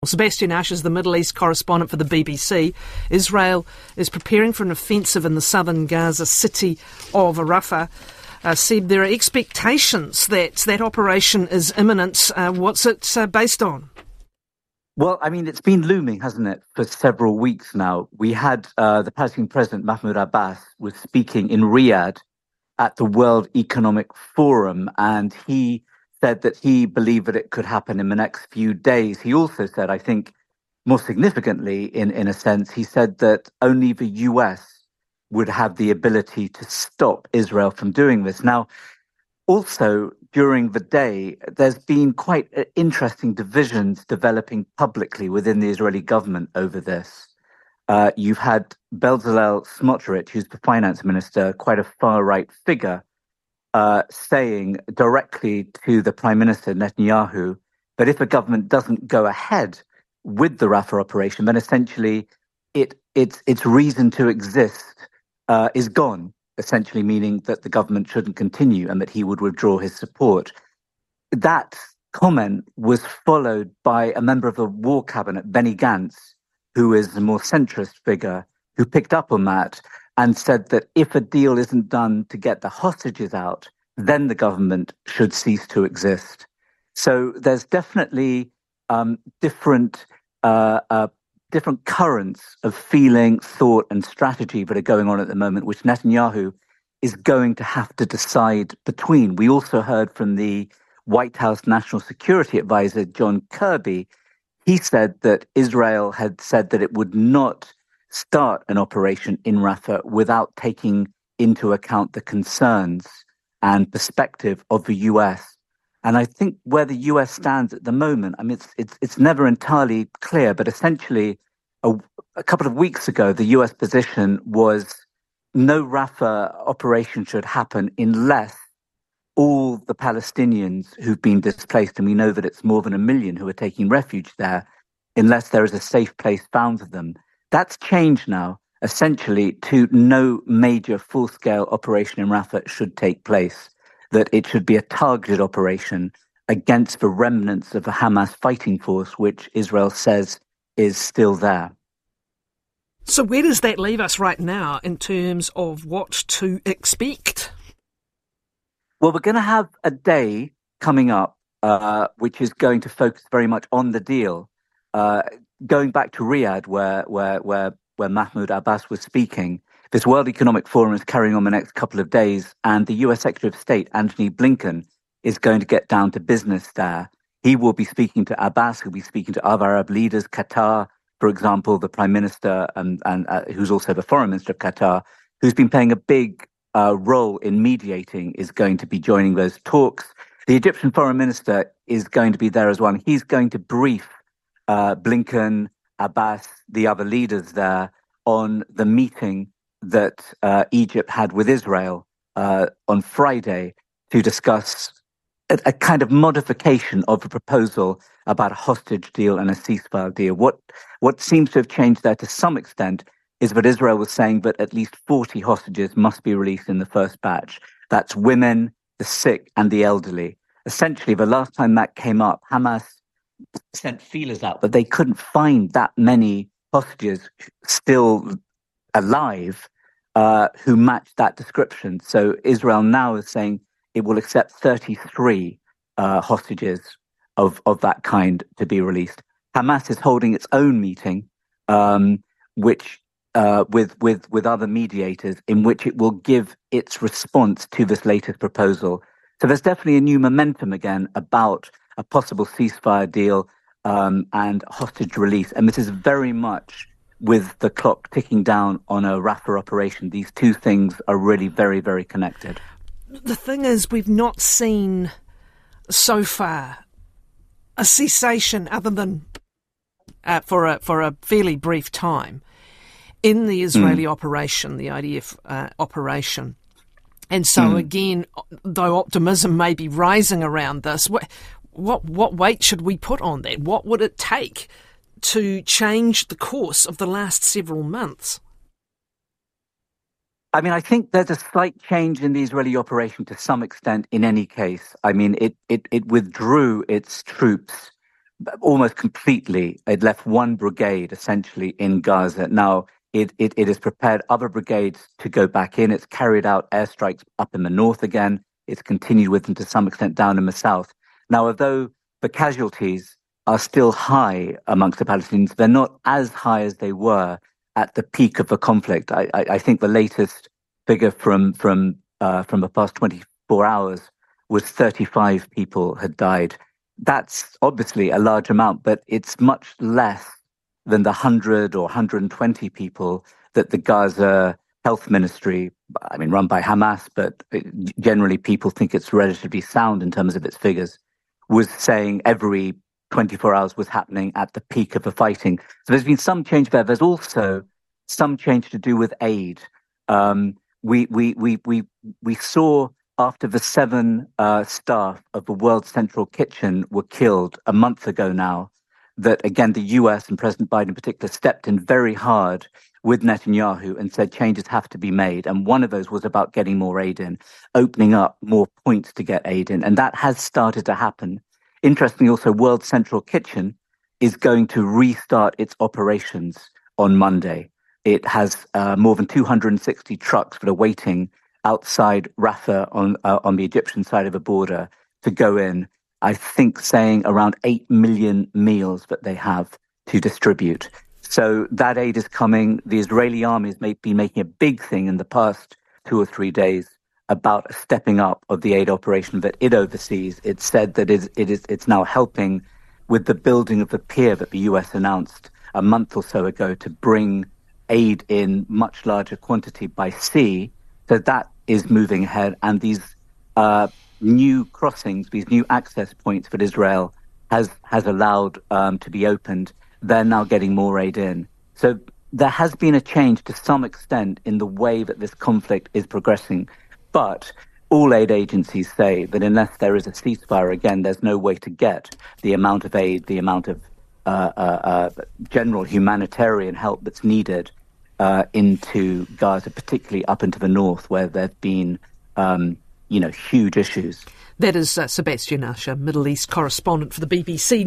Sebastian Ash is the Middle East correspondent for the BBC. Israel is preparing for an offensive in the southern Gaza city of Rafah. Seb, there are expectations that that operation is imminent. What's it based on? Well, I mean, it's been looming, hasn't it, for several weeks now. We had the Palestinian president, Mahmoud Abbas, was speaking in Riyadh at the World Economic Forum, and he said that he believed that it could happen in the next few days. He also said, I think more significantly, in a sense, he said that only the US would have the ability to stop Israel from doing this. Now, also during the day, there's been quite interesting divisions developing publicly within the Israeli government over this. You've had Bezalel Smotrich, who's the finance minister, quite a far-right figure, saying directly to the Prime Minister Netanyahu that if a government doesn't go ahead with the Rafah operation, then essentially its reason to exist is gone, essentially meaning that the government shouldn't continue and that he would withdraw his support. That comment was followed by a member of the War Cabinet, Benny Gantz, who is a more centrist figure, who picked up on that and said that if a deal isn't done to get the hostages out, then the government should cease to exist. So there's definitely different currents of feeling, thought, and strategy that are going on at the moment, which Netanyahu is going to have to decide between. We also heard from the White House National Security Advisor, John Kirby. He said that Israel had said that it would not start an operation in Rafah without taking into account the concerns and perspective of the US. And I think where the US stands at the moment, I mean, it's never entirely clear, but essentially a couple of weeks ago, the US position was no Rafah operation should happen unless all the Palestinians who've been displaced, and we know that it's more than 1 million who are taking refuge there, unless there is a safe place found for them. That's changed now, essentially, to no major full-scale operation in Rafah should take place, that it should be a targeted operation against the remnants of the Hamas fighting force, which Israel says is still there. So where does that leave us right now in terms of what to expect? Well, we're going to have a day coming up, which is going to focus very much on the deal. Going back to Riyadh, where Mahmoud Abbas was speaking, this World Economic Forum is carrying on the next couple of days, and the US Secretary of State, Antony Blinken, is going to get down to business there. He will be speaking to Abbas, he'll be speaking to other Arab leaders, Qatar, for example, the Prime Minister, and who's also the Foreign Minister of Qatar, who's been playing a big role in mediating, is going to be joining those talks. The Egyptian Foreign Minister is going to be there as well. He's going to brief Blinken, Abbas, the other leaders there on the meeting that Egypt had with Israel on Friday to discuss a kind of modification of a proposal about a hostage deal and a ceasefire deal. What seems to have changed there to some extent is that Israel was saying that at least 40 hostages must be released in the first batch. That's women, the sick, and the elderly. Essentially, the last time that came up, Hamas sent feelers out that they couldn't find that many hostages still alive who matched that description. So Israel now is saying it will accept 33 hostages of that kind to be released. Hamas is holding its own meeting, which with other mediators, in which it will give its response to this latest proposal. So there's definitely a new momentum again about a possible ceasefire deal and hostage release. And this is very much with the clock ticking down on a Rafah operation. These two things are really very, very connected. The thing is, we've not seen so far a cessation other than for a fairly brief time in the Israeli operation, the IDF operation. And so again, though optimism may be rising around this, what weight should we put on that? What would it take to change the course of the last several months? I mean, I think there's a slight change in the Israeli operation to some extent in any case. I mean, it withdrew its troops almost completely. It left one brigade essentially in Gaza. Now, it has prepared other brigades to go back in. It's carried out airstrikes up in the north again. It's continued with them to some extent down in the south. Now, although the casualties are still high amongst the Palestinians, they're not as high as they were at the peak of the conflict. I think the latest figure from the past 24 hours was 35 people had died. That's obviously a large amount, but it's much less than the 100 or 120 people that the Gaza Health Ministry, I mean, run by Hamas, but generally people think it's relatively sound in terms of its figures, was saying every 24 hours was happening at the peak of the fighting. So there's been some change there. There's also some change to do with aid. We saw after the 7 staff of the World Central Kitchen were killed a month ago now, that again, the US and President Biden in particular stepped in very hard with Netanyahu and said changes have to be made. And one of those was about getting more aid in, opening up more points to get aid in. And that has started to happen. Interestingly, also, World Central Kitchen is going to restart its operations on Monday. It has more than 260 trucks that are waiting outside Rafah on the Egyptian side of the border to go in. I think saying around 8 million meals that they have to distribute. So that aid is coming. The Israeli army has been making a big thing in the past 2 or 3 days about a stepping up of the aid operation that it oversees. It said that it's now helping with the building of the pier that the US announced a month or so ago to bring aid in much larger quantity by sea. So that is moving ahead. And these new crossings, these new access points that Israel has allowed to be opened, they're now getting more aid in. So there has been a change to some extent in the way that this conflict is progressing. But all aid agencies say that unless there is a ceasefire, again, there's no way to get the amount of aid, the amount of general humanitarian help that's needed into Gaza, particularly up into the north, where there have been, huge issues. That is Sebastian Usher, Middle East correspondent for the BBC.